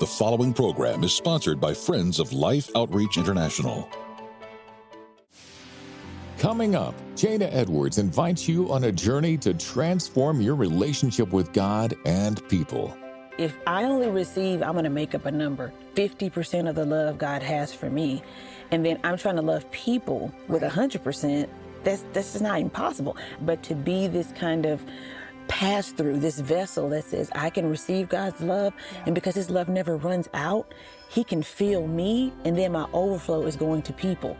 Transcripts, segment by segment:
The following program is sponsored by Friends of Life Outreach International. Coming up, Jada Edwards invites you on a journey to transform your relationship with God and people. If I only receive, I'm going to make up a number, 50% of the love God has for me, and then I'm trying to love people with 100%, that's just not impossible. But to be this kind of pass through, this vessel that says I can receive God's love, and because his love never runs out, he can fill me, and then my overflow is going to people.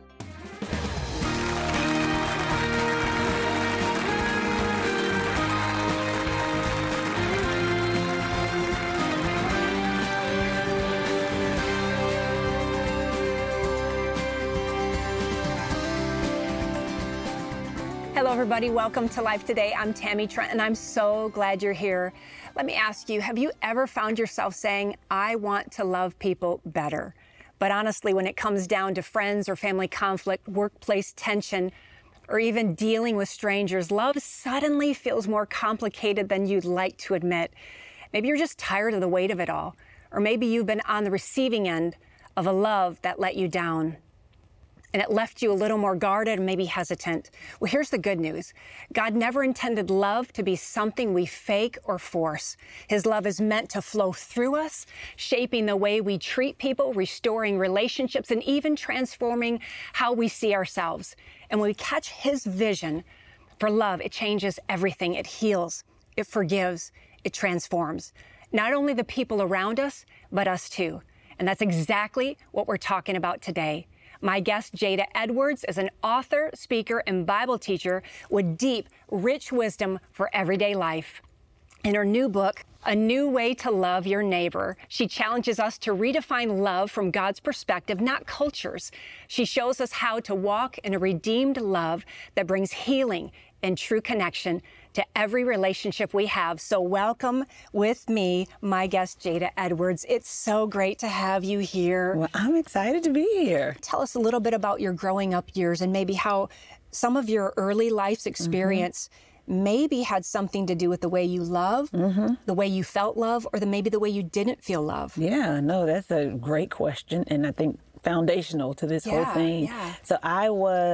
Hello, everybody. Welcome to Life Today. I'm Tammy Trent, and I'm so glad you're here. Let me ask you, have you ever found yourself saying, I want to love people better? But honestly, when it comes down to friends or family conflict, workplace tension, or even dealing with strangers, love suddenly feels more complicated than you'd like to admit. Maybe you're just tired of the weight of it all, or maybe you've been on the receiving end of a love that let you down, and it left you a little more guarded and maybe hesitant. Well, here's the good news. God never intended love to be something we fake or force. His love is meant to flow through us, shaping the way we treat people, restoring relationships, and even transforming how we see ourselves. And when we catch his vision for love, it changes everything. It heals, it forgives, it transforms. Not only the people around us, but us too. And that's exactly what we're talking about today. My guest, Jada Edwards, is an author, speaker, and Bible teacher with deep, rich wisdom for everyday life. In her new book, A New Way to Love Your Neighbor, she challenges us to redefine love from God's perspective, not culture's. She shows us how to walk in a redeemed love that brings healing and true connection to every relationship we have. So welcome with me, my guest, Jada Edwards. It's so great to have you here. Well, I'm excited to be here. Tell us a little bit about your growing up years and maybe how some of your early life's experience maybe had something to do with the way you love, the way you felt love, or maybe the way you didn't feel love. Yeah, no, that's a great question, and I think foundational to this whole thing. Yeah. So I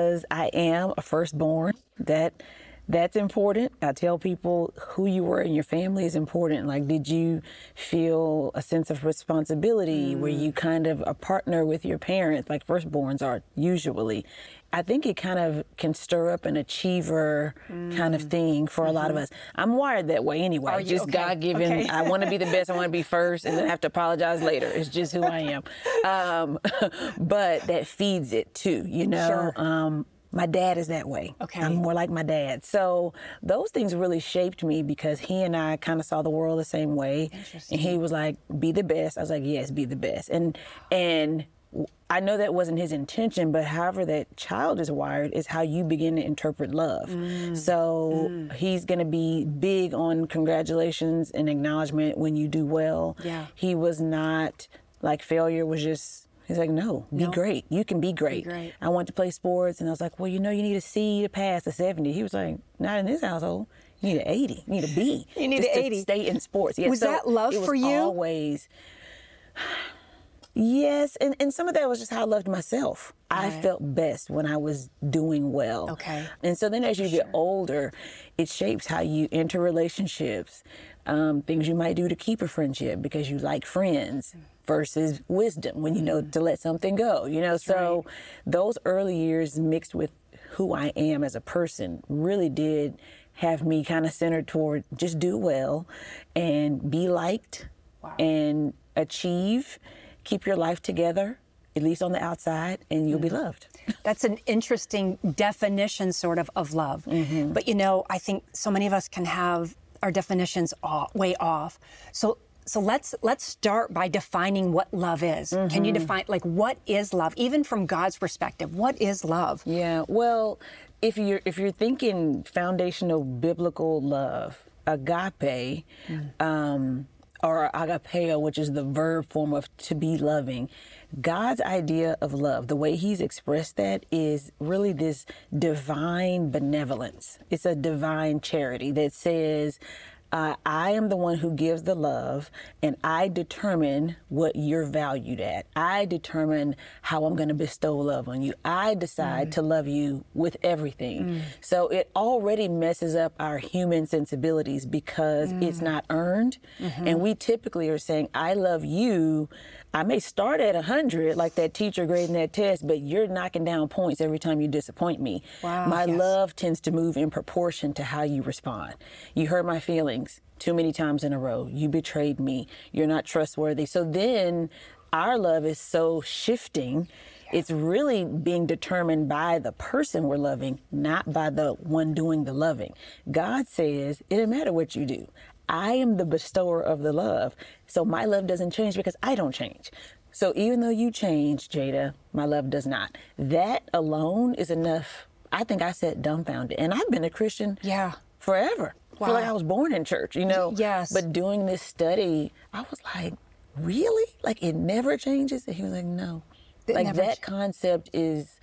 am a firstborn. That's important. I tell people who you were in your family is important. Like, did you feel a sense of responsibility? Were you kind of a partner with your parents, like firstborns are usually? I think it kind of can stir up an achiever kind of thing for a lot of us. I'm wired that way anyway. Are you? Just Okay. God-given. Okay. I want to be the best. I want to be first and then have to apologize later. It's just who I am. But that feeds it too, you know? Sure. My dad is that way. Okay. I'm more like my dad. So those things really shaped me because he and I kind of saw the world the same way. Interesting. And he was like, be the best. I was like, yes, be the best. And I know that wasn't his intention, but however that child is wired is how you begin to interpret love. So he's going to be big on congratulations and acknowledgement when you do well. Yeah. He was not like failure was just... He's like, no, be great. You can be great. great. I wanted to play sports, and I was like, well, you know, you need a C to pass a 70. He was like, not in this household. You need an 80. You need a B. You need just an to 80. stay in sports. Yeah, Was so that love it was for you? Always. Yes, and some of that was just how I loved myself. I felt best when I was doing well. Okay. And so then as you get older, it shapes how you enter relationships, things you might do to keep a friendship because you like friends versus wisdom when you know to let something go, you know? So those early years mixed with who I am as a person really did have me kind of centered toward just do well and be liked and achieve, keep your life together, at least on the outside, and you'll be loved. That's an interesting definition, sort of love. But, you know, I think so many of us can have our definitions way off. So let's start by defining what love is. Can you define, like, what is love? Even from God's perspective, what is love? Yeah, well, if you're thinking foundational biblical love, agape, or agapeo, which is the verb form of to be loving, God's idea of love, the way he's expressed that is really this divine benevolence. It's a divine charity that says, I am the one who gives the love, and I determine what you're valued at. I determine how I'm going to bestow love on you. I decide to love you with everything. So it already messes up our human sensibilities because it's not earned. And we typically are saying, I love you. I may start at 100, like that teacher grading that test, but you're knocking down points every time you disappoint me. Wow, My yes. love tends to move in proportion to how you respond. You hurt my feelings too many times in a row. You betrayed me. You're not trustworthy. So then our love is so shifting. It's really being determined by the person we're loving, not by the one doing the loving. God says, it doesn't matter what you do. I am the bestower of the love. So my love doesn't change because I don't change. So even though you change, Jada, my love does not. That alone is enough. I think I sat dumbfounded. And I've been a Christian forever. I feel like I was born in church, you know? Yes. But doing this study, I was like, really? Like it never changes? And he was like, no. Like that concept is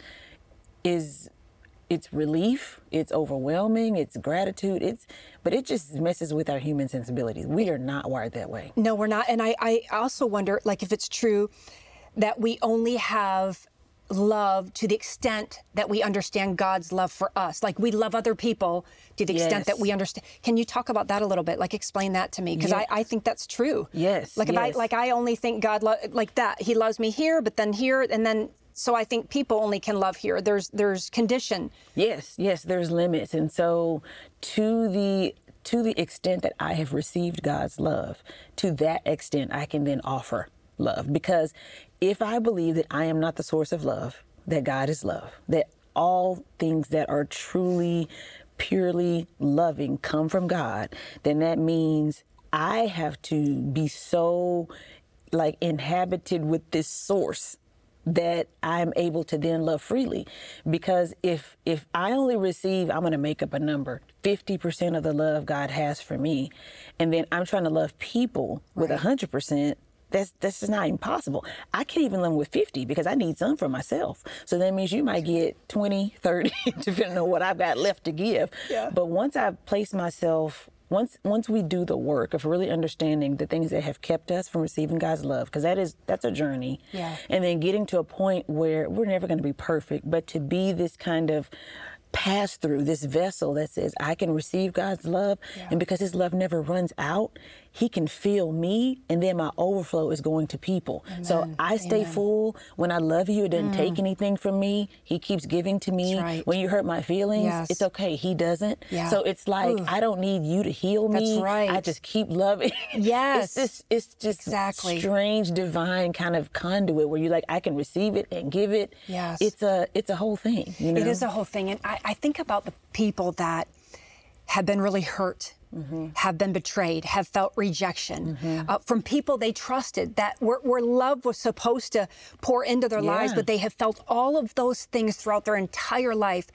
it's relief, it's overwhelming, it's gratitude, but it just messes with our human sensibilities. We are not wired that way. No, we're not. And I also wonder, like, if it's true that we only have love to the extent that we understand God's love for us. Like we love other people to the extent that we understand. Can you talk about that a little bit? Like explain that to me, because I think that's true. Yes. Like if I only think God like that, He loves me here, but then here, and then. So I think people only can love here. There's condition. Yes, there's limits. And so to the extent that I have received God's love, to that extent I can then offer love. Because if I believe that I am not the source of love, that God is love, that all things that are truly, purely loving come from God, then that means I have to be so like inhabited with this source that I'm able to then love freely. Because if I only receive, I'm going to make up a number, 50% of the love God has for me, and then I'm trying to love people with 100%, that's just not impossible. I can't even love them with 50 because I need some for myself. So that means you might get 20, 30, depending on what I've got left to give. Yeah. But once I've placed myself, once we do the work of really understanding the things that have kept us from receiving God's love, because that's a journey. Yeah. And then getting to a point where we're never going to be perfect, but to be this kind of pass through, this vessel that says I can receive God's love, and because His love never runs out, He can fill me, and then my overflow is going to people. Amen. So I stay full. When I love you, it doesn't take anything from me. He keeps giving to me. Right. When you hurt my feelings, it's okay. He doesn't. Yeah. So it's like, I don't need you to heal me. That's right. I just keep loving. Yes. It's just strange, divine kind of conduit where you're like, I can receive it and give it. Yes. It's a whole thing. You know? It is a whole thing. And I think about the people that have been really hurt, have been betrayed, have felt rejection from people they trusted, that where love was supposed to pour into their lives, but they have felt all of those things throughout their entire life.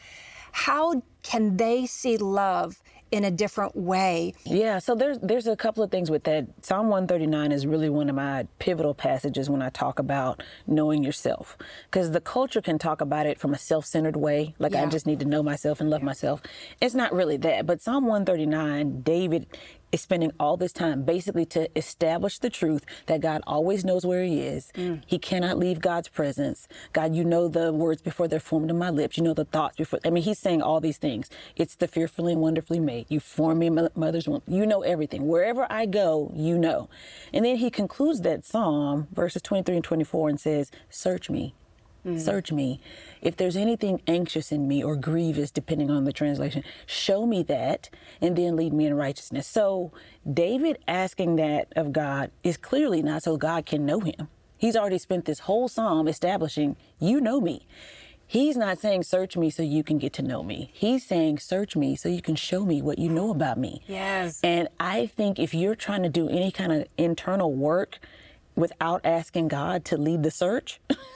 How can they see love in a different way? Yeah, so there's a couple of things with that. Psalm 139 is really one of my pivotal passages when I talk about knowing yourself. Because the culture can talk about it from a self-centered way, like I just need to know myself and love myself. It's not really that. But Psalm 139, David is spending all this time basically to establish the truth that God always knows where He is. He cannot leave God's presence. God, you know the words before they're formed in my lips. You know the thoughts before. I mean, he's saying all these things. It's the fearfully and wonderfully made. You formed me in my mother's womb. You know everything. Wherever I go, you know. And then he concludes that psalm, verses 23 and 24, and says, search me. Search me. If there's anything anxious in me or grievous, depending on the translation, show me that and then lead me in righteousness. So David asking that of God is clearly not so God can know him. He's already spent this whole psalm establishing, you know me. He's not saying search me so you can get to know me. He's saying search me so you can show me what you know about me. Yes. And I think if you're trying to do any kind of internal work without asking God to lead the search,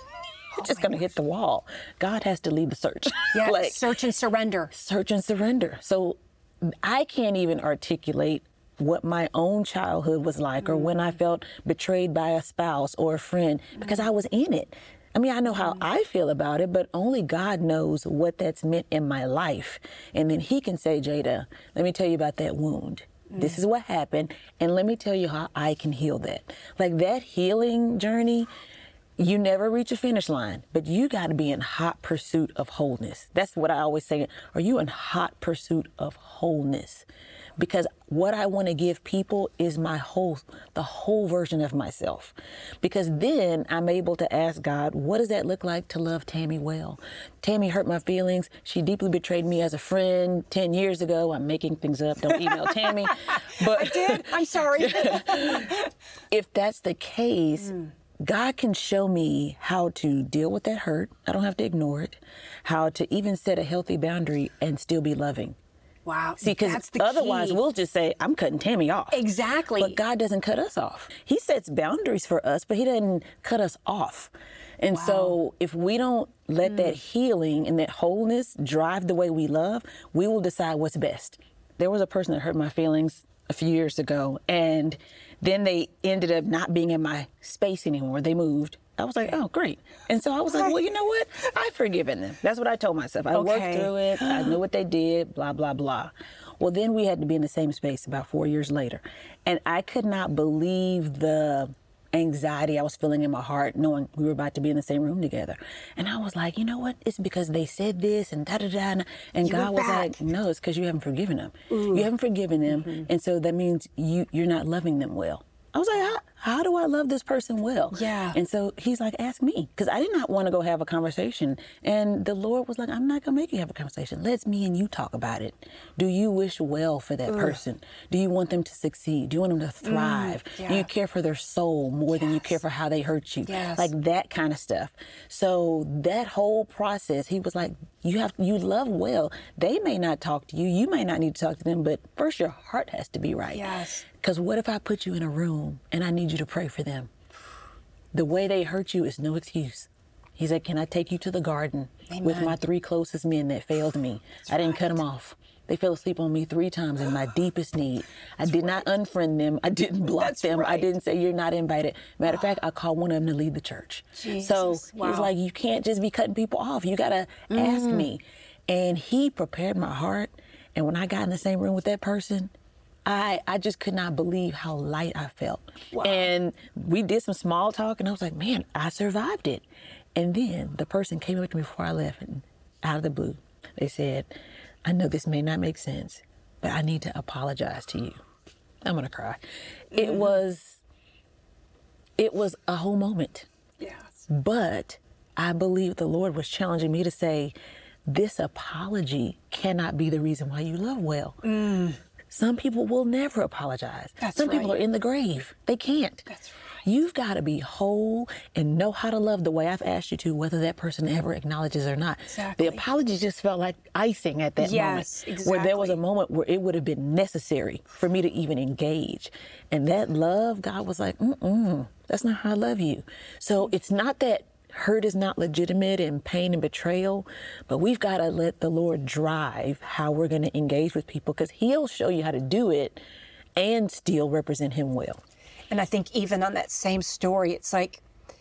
just going to hit the wall. God has to lead the search. Yeah, search and surrender. Search and surrender. So I can't even articulate what my own childhood was like or when I felt betrayed by a spouse or a friend because I was in it. I mean, I know how I feel about it, but only God knows what that's meant in my life. And then he can say, Jada, let me tell you about that wound. This is what happened. And let me tell you how I can heal that. Like that healing journey, you never reach a finish line, but you got to be in hot pursuit of wholeness. That's what I always say. Are you in hot pursuit of wholeness? Because what I want to give people is the whole version of myself. Because then I'm able to ask God, what does that look like to love Tammy well? Tammy hurt my feelings. She deeply betrayed me as a friend 10 years ago. I'm making things up. Don't email Tammy. But I did. I'm sorry. If that's the case, God can show me how to deal with that hurt. I don't have to ignore it. How to even set a healthy boundary and still be loving. Wow. See, because otherwise we'll just say, I'm cutting Tammy off. Exactly. But God doesn't cut us off. He sets boundaries for us, but he doesn't cut us off. And so if we don't let that healing and that wholeness drive the way we love, we will decide what's best. There was a person that hurt my feelings a few years ago, and then they ended up not being in my space anymore. They moved. I was like, oh, great. And so I was like, well, you know what? I've forgiven them. That's what I told myself. I worked through it. I knew what they did, blah, blah, blah. Well, then we had to be in the same space about 4 years later. And I could not believe the anxiety I was feeling in my heart, knowing we were about to be in the same room together. And I was like, you know what? It's because they said this and da-da-da. And God was like, no, it's because you haven't forgiven them. You haven't forgiven them. And so that means you're not loving them well. I was like, how do I love this person well? Yeah. And so he's like, ask me. Because I did not want to go have a conversation. And the Lord was like, I'm not going to make you have a conversation. Let's me and you talk about it. Do you wish well for that person? Do you want them to succeed? Do you want them to thrive? Do you care for their soul more than you care for how they hurt you? Like that kind of stuff. So that whole process, he was like, you love well. They may not talk to you. You may not need to talk to them. But first, your heart has to be right. Yes. Because what if I put you in a room and I need you to pray for them? The way they hurt you is no excuse. He said, can I take you to the garden with my 3 closest men that failed me? I didn't cut them off. They fell asleep on me 3 times in my deepest need. I did not unfriend them. I didn't block them. I didn't say you're not invited. Matter of fact, I called one of them to lead the church. So he was like, you can't just be cutting people off. You got to ask me. And he prepared my heart. And when I got in the same room with that person, I just could not believe how light I felt. And we did some small talk, and I was like, man, I survived it. And then the person came up to me before I left, and out of the blue, they said, I know this may not make sense, but I need to apologize to you. I'm going to cry. It was a whole moment. Yes. But I believe the Lord was challenging me to say, this apology cannot be the reason why you love well. Some people will never apologize. Some people are in the grave. They can't. That's right. You've got to be whole and know how to love the way I've asked you to, whether that person ever acknowledges or not. Exactly. The apology just felt like icing at that moment. Exactly. Where there was a moment where it would have been necessary for me to even engage. And that love, God was like, that's not how I love you. So it's not that hurt is not legitimate and pain and betrayal, but we've got to let the Lord drive how we're going to engage with people, because he'll show you how to do it and still represent him well. And I think even on that same story, it's like,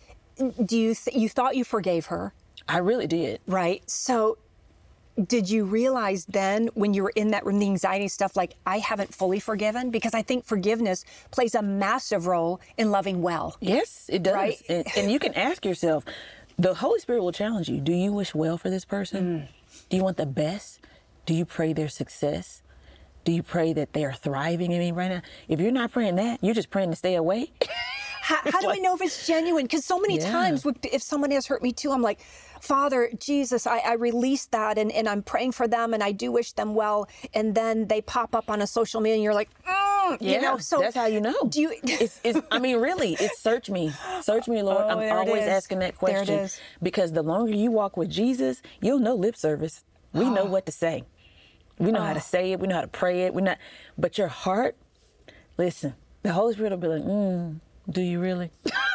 you thought you forgave her? I really did. Right. So did you realize then when you were in that room, the anxiety stuff, like, I haven't fully forgiven? Because I think forgiveness plays a massive role in loving well. Yes, it does. Right? And you can ask yourself, the Holy Spirit will challenge you. Do you wish well for this person? Do you want the best? Do you pray their success? Do you pray that they are thriving in me right now? If you're not praying that, you're just praying to stay away. How do we know if it's genuine? Because so many times, if someone has hurt me too, I'm like, Father, Jesus, I release that and I'm praying for them and I do wish them well. And then they pop up on a social media and you're like, you know, so that's how you know. Do you? I mean, really, it's search me, Lord. I'm always asking that question. There it is. Because the longer you walk with Jesus, you'll know lip service. We know what to say. We know how to say it. We know how to pray it. But your heart, listen, the Holy Spirit will be like, do you really?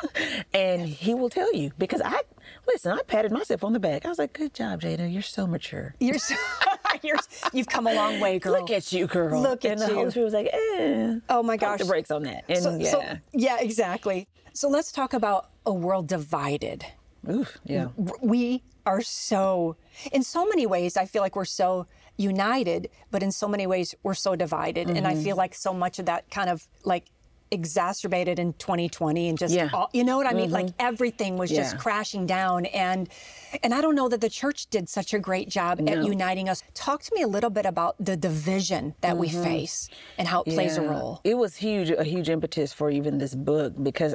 And he will tell you, because I patted myself on the back. I was like, good job, Jada. You're so mature. You've come a long way, girl. Look at you, girl. Look at you. And you. the Holy Spirit was like, oh my gosh. pump the brakes on that. And yeah, exactly. So let's talk about a world divided. Oof, yeah. We are so, in so many ways, I feel like we're so united, but in so many ways we're so divided. And I feel like so much of that kind of like exacerbated in 2020 and just, all, you know what I mean? Like everything was just crashing down. And I don't know that the church did such a great job at uniting us. Talk to me a little bit about the division that we face and how it plays a role. It was a huge impetus for even this book, because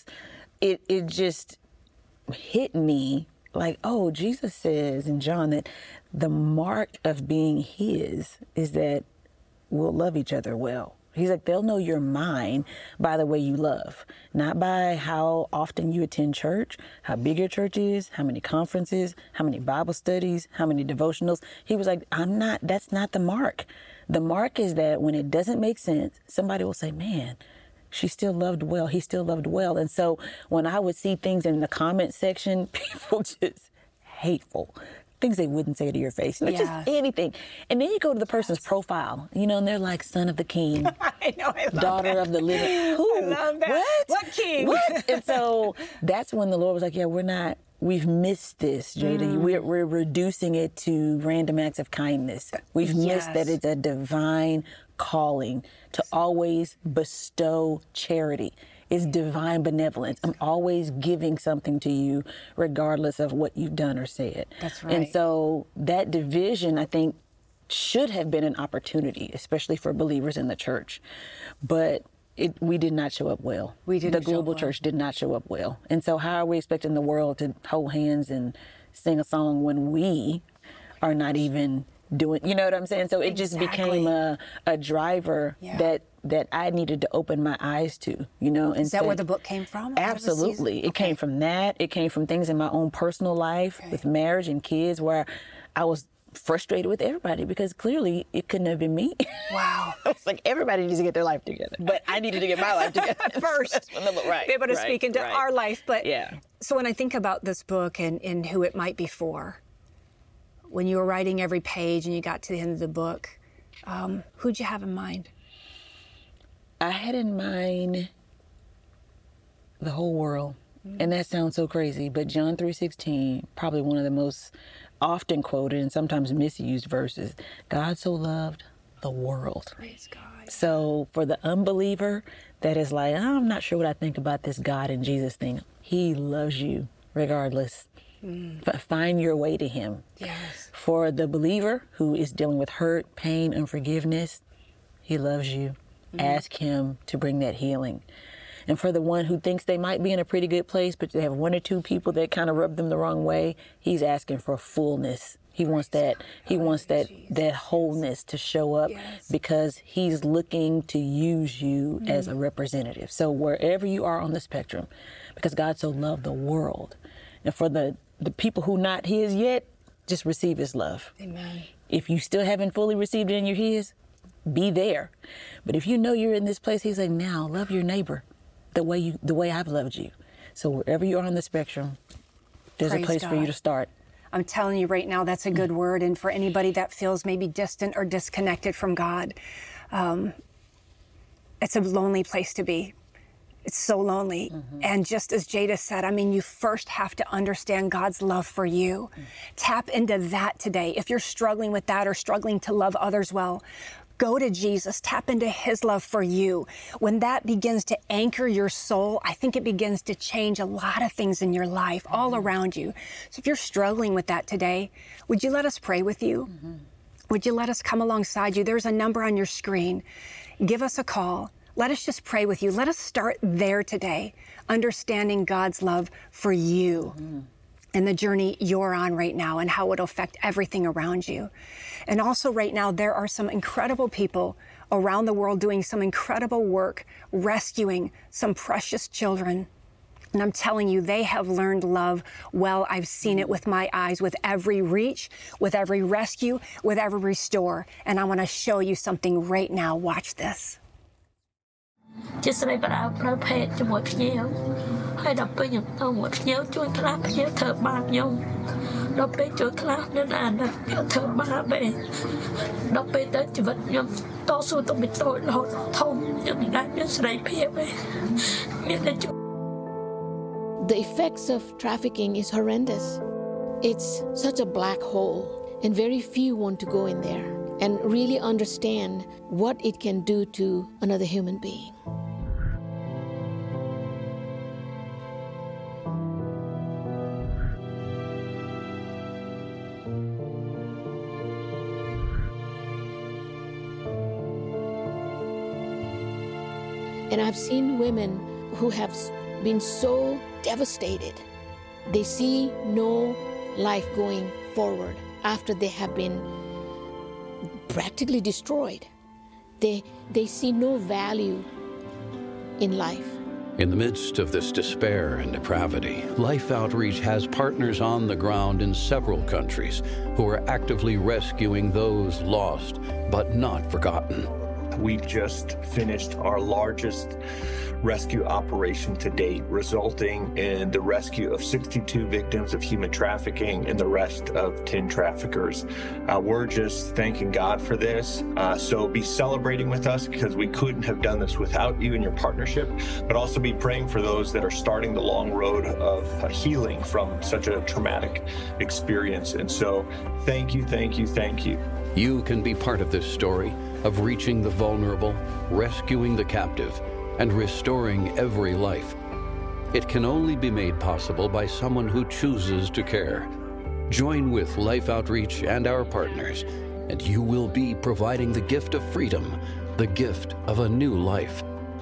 it just hit me like, oh, Jesus says in John that the mark of being his is that we'll love each other well. He's like, they'll know you're mine by the way you love, not by how often you attend church, how big your church is, how many conferences, how many Bible studies, how many devotionals. He was like, that's not the mark. The mark is that when it doesn't make sense, somebody will say, man, she still loved well. He still loved well. And so when I would see things in the comment section, people just hateful, things they wouldn't say to your face, just anything. And then you go to the person's profile, and they're like, son of the king, I know, I love daughter that. of the living. Who? I love that. What king? What? And so that's when the Lord was like, yeah, we've missed this, Jada. We're reducing it to random acts of kindness. We've missed that it's a divine calling to always bestow charity. It's divine benevolence. I'm always giving something to you regardless of what you've done or said. That's right. And so that division, I think, should have been an opportunity, especially for believers in the church. But we did not show up well. The global church did not show up well. And so how are we expecting the world to hold hands and sing a song when we are not even doing, you know what I'm saying? So it just became a driver that I needed to open my eyes to, And is that where the book came from? Absolutely. It came from that. It came from things in my own personal life with marriage and kids where I was frustrated with everybody because clearly it couldn't have been me. Wow. It's like everybody needs to get their life together. But I needed to get my life together first. Be able to speak into our life. But so when I think about this book and who it might be for, when you were writing every page and you got to the end of the book, who'd you have in mind? I had in mind the whole world. And that sounds so crazy, but John 3:16, probably one of the most often quoted and sometimes misused verses. God so loved the world. Praise God. So for the unbeliever that is like, I'm not sure what I think about this God and Jesus thing, he loves you regardless. Find your way to him. Yes. For the believer who is dealing with hurt, pain, unforgiveness, he loves you. Ask him to bring that healing. And for the one who thinks they might be in a pretty good place, but they have one or two people that kind of rub them the wrong way, he's asking for fullness. He wants that. He wants that wholeness to show up because he's looking to use you as a representative. So wherever you are on the spectrum, because God so loved the world, and for the people who not his yet, just receive his love. Amen. If you still haven't fully received it and you're his, be there. But if you know you're in this place, he's like, now love your neighbor the way I've loved you. So wherever you are on the spectrum, there's a place for you to start. I'm telling you right now, that's a good word. And for anybody that feels maybe distant or disconnected from God, it's a lonely place to be. It's so lonely. And just as Jada said, I mean, you first have to understand God's love for you. Tap into that today. If you're struggling with that or struggling to love others well, go to Jesus, tap into his love for you. When that begins to anchor your soul, I think it begins to change a lot of things in your life all around you. So if you're struggling with that today, would you let us pray with you? Would you let us come alongside you? There's a number on your screen. Give us a call. Let us just pray with you. Let us start there today, understanding God's love for you and the journey you're on right now and how it'll affect everything around you. And also right now, there are some incredible people around the world doing some incredible work, rescuing some precious children. And I'm telling you, they have learned love well. I've seen it with my eyes, with every reach, with every rescue, with every restore. And I want to show you something right now. Watch this. ជាស្រីបដាប្រើភេទជាមួយភ្ញៀវហើយដល់ពេលខ្ញុំទៅមួយភ្ញៀវជួយខ្លះភ្ញៀវធ្វើបាបខ្ញុំដល់ពេលជួយខ្លះនៅអាណិតភ្ញៀវធ្វើបាបឯងដល់ពេលទៅជីវិតខ្ញុំតស៊ូទៅមិនតូចរហូតធំខ្ញុំមិនដែលមានសេរីភាពឯងមានតែ The effects of trafficking is horrendous. It's such a black hole. and very few want to go in there and really understand what it can do to another human being. And I've seen women who have been so devastated. They see no life going forward after they have been practically destroyed. They see no value in life. In the midst of this despair and depravity, Life Outreach has partners on the ground in several countries who are actively rescuing those lost but not forgotten. We just finished our largest rescue operation to date, resulting in the rescue of 62 victims of human trafficking and the rest of 10 traffickers. We're just thanking God for this. So be celebrating with us, because we couldn't have done this without you and your partnership, but also be praying for those that are starting the long road of healing from such a traumatic experience. And so thank you, thank you, thank you. You can be part of this story of reaching the vulnerable, rescuing the captive, and restoring every life. It can only be made possible by someone who chooses to care. Join with Life Outreach and our partners, and you will be providing the gift of freedom, the gift of a new life.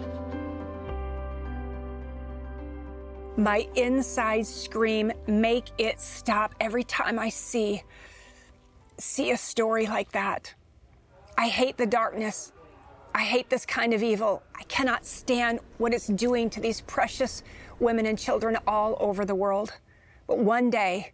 My insides scream, make it stop, every time I see a story like that. I hate the darkness. I hate this kind of evil. I cannot stand what it's doing to these precious women and children all over the world. But one day,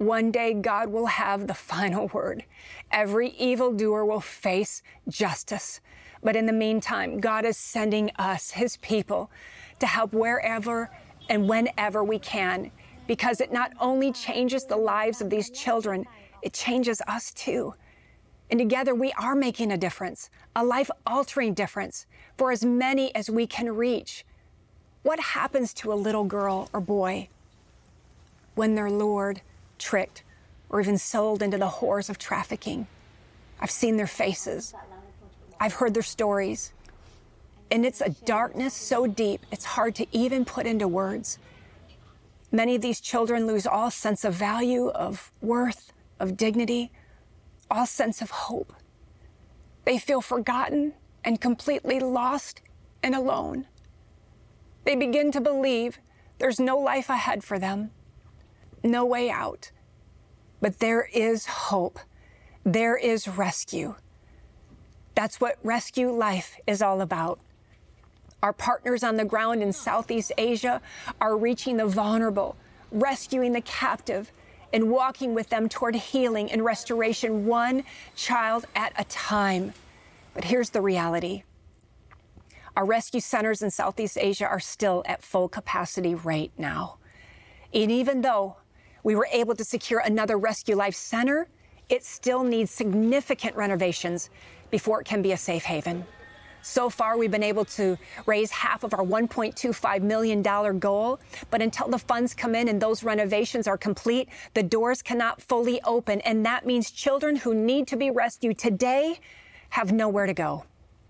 God will have the final word. Every evildoer will face justice. But in the meantime, God is sending us, his people, to help wherever and whenever we can, because it not only changes the lives of these children, it changes us too. And together we are making a difference, a life-altering difference for as many as we can reach. What happens to a little girl or boy when they're lured, tricked, or even sold into the horrors of trafficking? I've seen their faces. I've heard their stories. And it's a darkness so deep, it's hard to even put into words. Many of these children lose all sense of value, of worth, of dignity, all sense of hope. They feel forgotten and completely lost and alone. They begin to believe there's no life ahead for them, no way out. But there is hope. There is rescue. That's what Rescue Life is all about. Our partners on the ground in Southeast Asia are reaching the vulnerable, rescuing the captive, and walking with them toward healing and restoration, one child at a time. But here's the reality. Our rescue centers in Southeast Asia are still at full capacity right now. And even though we were able to secure another Rescue Life center, it still needs significant renovations before it can be a safe haven. So far, we've been able to raise half of our $1.25 million goal, but until the funds come in and those renovations are complete, the doors cannot fully open, and that means children who need to be rescued today have nowhere to go.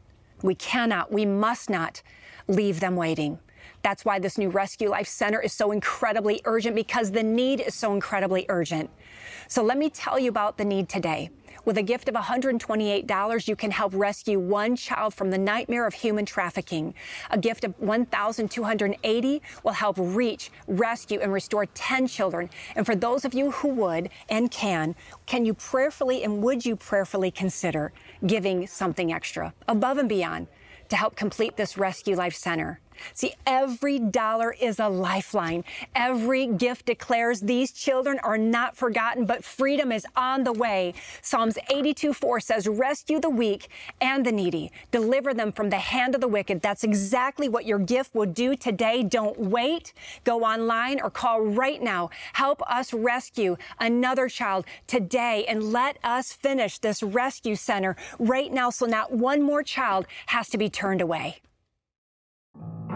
We must not leave them waiting. That's why this new Rescue Life Center is so incredibly urgent, because the need is so incredibly urgent. So let me tell you about the need today. With a gift of $128, you can help rescue one child from the nightmare of human trafficking. A gift of $1,280 will help reach, rescue, and restore 10 children. And for those of you who would and can you prayerfully and would you prayerfully consider giving something extra, above and beyond, to help complete this Rescue Life Center? See, every dollar is a lifeline. Every gift declares these children are not forgotten, but freedom is on the way. Psalms 82:4 says, rescue the weak and the needy. Deliver them from the hand of the wicked. That's exactly what your gift will do today. Don't wait. Go online or call right now. Help us rescue another child today, and let us finish this rescue center right now so not one more child has to be turned away.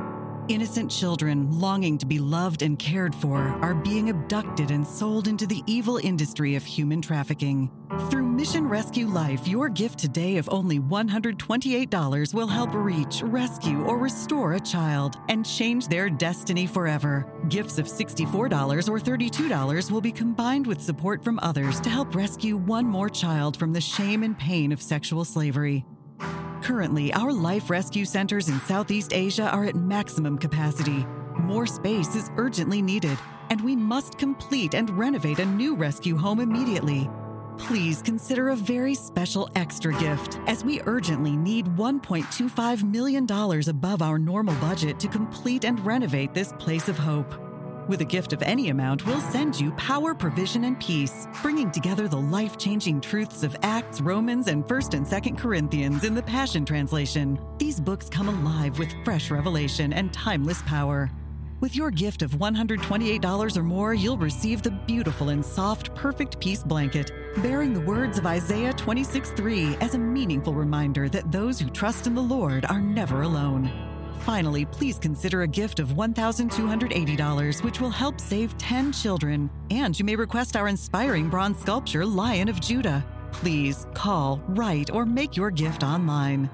Innocent children longing to be loved and cared for are being abducted and sold into the evil industry of human trafficking. Through Mission Rescue Life, your gift today of only $128 will help reach, rescue, or restore a child and change their destiny forever. Gifts of $64 or $32 will be combined with support from others to help rescue one more child from the shame and pain of sexual slavery. Currently, our life rescue centers in Southeast Asia are at maximum capacity. More space is urgently needed, and we must complete and renovate a new rescue home immediately. Please consider a very special extra gift, as we urgently need $1.25 million above our normal budget to complete and renovate this place of hope. With a gift of any amount, we'll send you Power, Provision, and Peace, bringing together the life-changing truths of Acts, Romans, and 1st and 2nd Corinthians in the Passion Translation. These books come alive with fresh revelation and timeless power. With your gift of $128 or more, you'll receive the beautiful and soft Perfect Peace blanket, bearing the words of Isaiah 26:3 as a meaningful reminder that those who trust in the Lord are never alone. Finally, please consider a gift of $1,280, which will help save 10 children. And you may request our inspiring bronze sculpture, Lion of Judah. Please call, write, or make your gift online.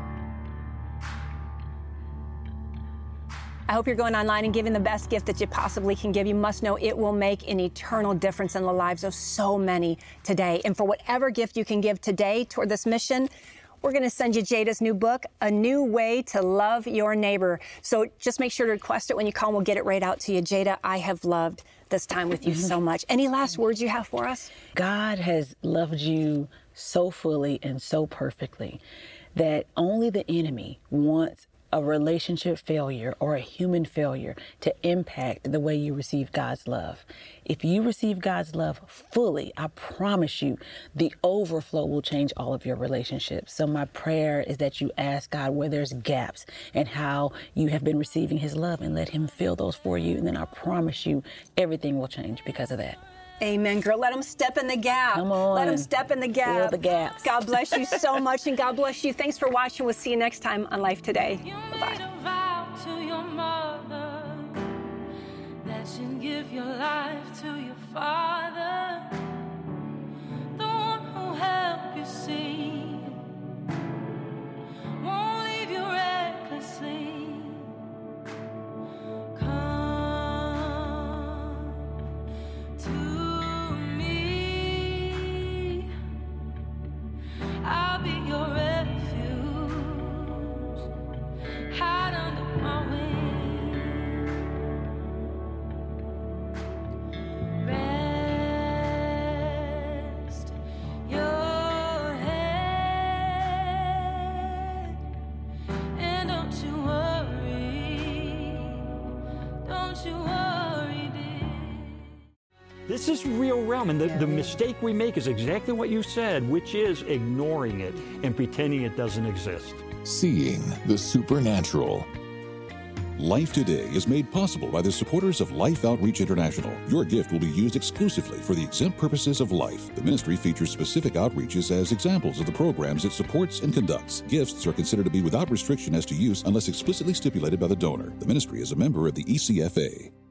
I hope you're going online and giving the best gift that you possibly can give. You must know it will make an eternal difference in the lives of so many today. And for whatever gift you can give today toward this mission, we're going to send you Jada's new book, A New Way to Love Your Neighbor. So just make sure to request it when you call, and we'll get it right out to you. Jada, I have loved this time with you so much. Any last words you have for us? God has loved you so fully and so perfectly that only the enemy wants a relationship failure or a human failure to impact the way you receive God's love. If you receive God's love fully, I promise you, the overflow will change all of your relationships. So my prayer is that you ask God where there's gaps and how you have been receiving his love, and let him fill those for you. And then I promise you, everything will change because of that. Amen, girl. Let them step in the gap. Come on. Let them step in the gap. Fill the gaps. God bless you so much, and God bless you. Thanks for watching. We'll see you next time on Life Today. Bye-bye. To your mother, that you give your life to your father, the one who helped you see, won't leave you recklessly. I'll be your refuge, hide under my wing. Rest your head, and don't you worry, dear. This is real realm, and the mistake we make is exactly what you said, which is ignoring it and pretending it doesn't exist. Seeing the supernatural. Life Today is made possible by the supporters of Life Outreach International. Your gift will be used exclusively for the exempt purposes of life. The ministry features specific outreaches as examples of the programs it supports and conducts. Gifts are considered to be without restriction as to use unless explicitly stipulated by the donor. The ministry is a member of the ECFA.